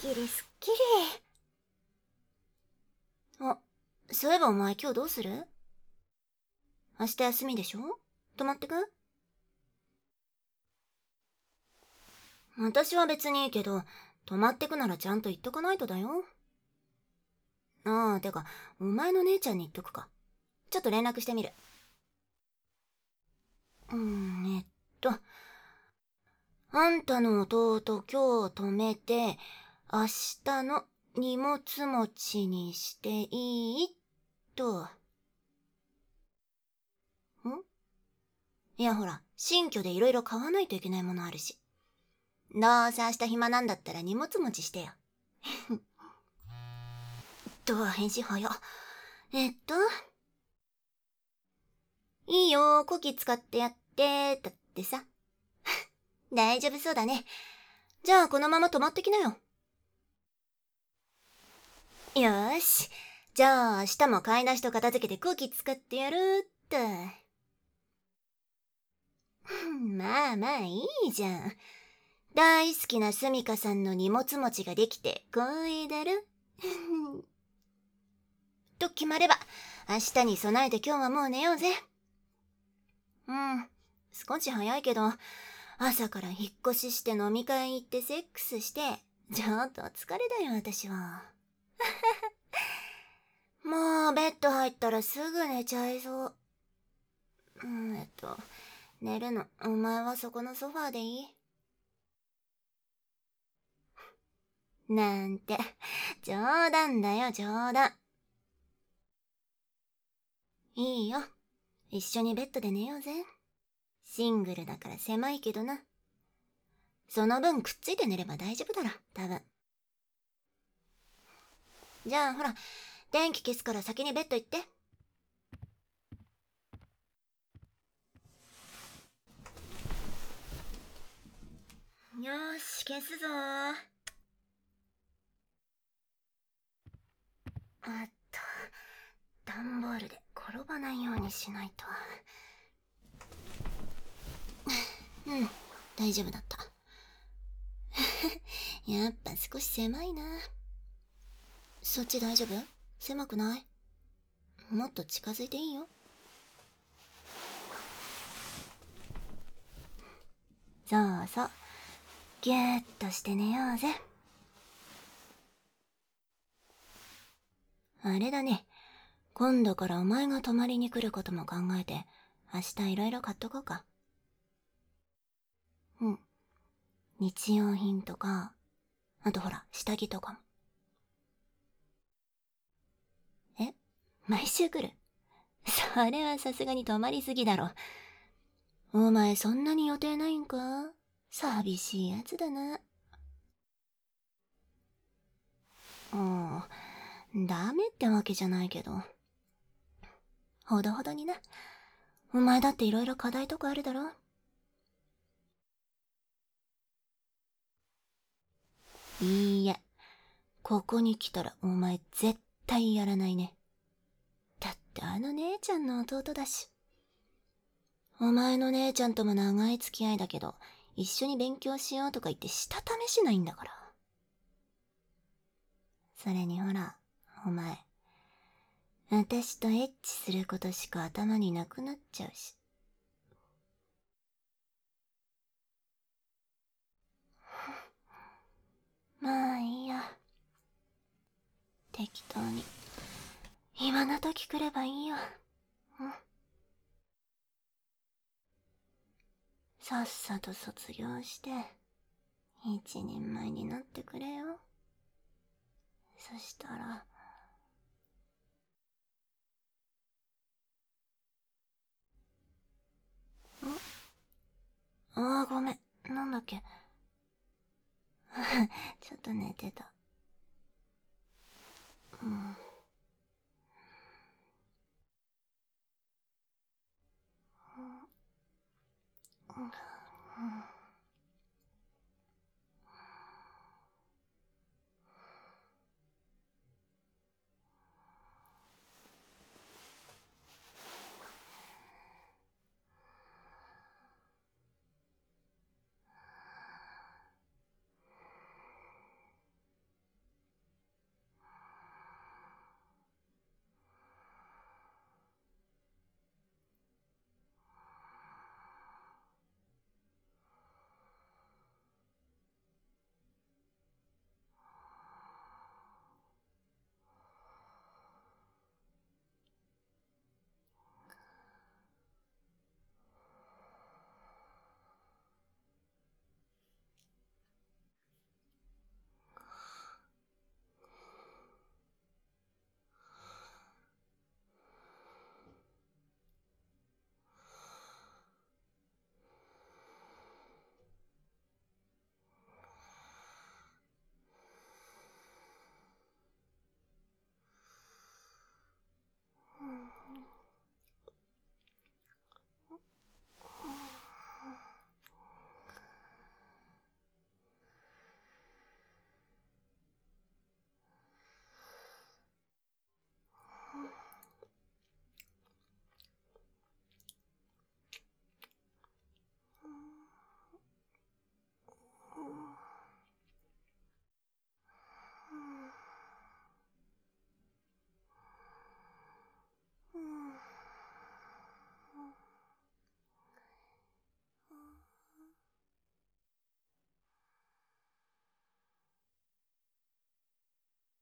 きりすっきり。あ、そういえばお前今日どうする？明日休みでしょ？泊まってく？私は別にいいけど、泊まってくならちゃんと言っとかないとだよ。ああ、てか、お前の姉ちゃんに言っとくか。ちょっと連絡してみる。えっと、あんたの弟今日泊めて、明日の荷物持ちにしていい？と。いやほら、新居でいろいろ買わないといけないものあるし。どうせ明日暇なんだったら荷物持ちしてよ。返信早っ。いいよ、コキ使ってやって、だってさ。大丈夫そうだね。じゃあこのまま泊まってきなよ。よーし。じゃあ明日も買い出しと片付けてコキ使ってやるっと。まあまあいいじゃん。大好きなスミカさんの荷物持ちができて光栄だろ。と決まれば、明日に備えて今日はもう寝ようぜ。少し早いけど、朝から引っ越しして飲み会行ってセックスして、ちょっと疲れだよ私は。もうベッド入ったらすぐ寝ちゃいそう。寝るの、お前はそこのソファーでいい？なんて、冗談だよ冗談。いいよ。一緒にベッドで寝ようぜ。シングルだから狭いけどな。その分くっついて寝れば大丈夫だろ、多分。じゃあほら、電気消すから先にベッド行って。よーし、消すぞー。段ボールで転ばないようにしないと。大丈夫だった。やっぱ少し狭いな。そっち大丈夫？狭くない？もっと近づいていいよ。そうそう。ギューッとして寝ようぜ。あれだね。今度からお前が泊まりに来ることも考えて、明日いろいろ買っとこうか。日用品とか、あとほら、下着とかも。毎週来る？それはさすがに泊まりすぎだろ。お前そんなに予定ないんか？寂しいやつだな。ダメってわけじゃないけど。ほどほどにな。お前だっていろいろ課題とかあるだろ？いいや、ここに来たらお前絶対やらないね。だってあの姉ちゃんの弟だし。お前の姉ちゃんとも長い付き合いだけど、一緒に勉強しようとか言ってした試しないんだから。それにほら、お前、私とエッチすることしか頭になくなっちゃうし。まあいいや。適当に。今の時来ればいいよ。さっさと卒業して、一人前になってくれよ。そしたら、ごめん。なんだっけ。ちょっと寝てた。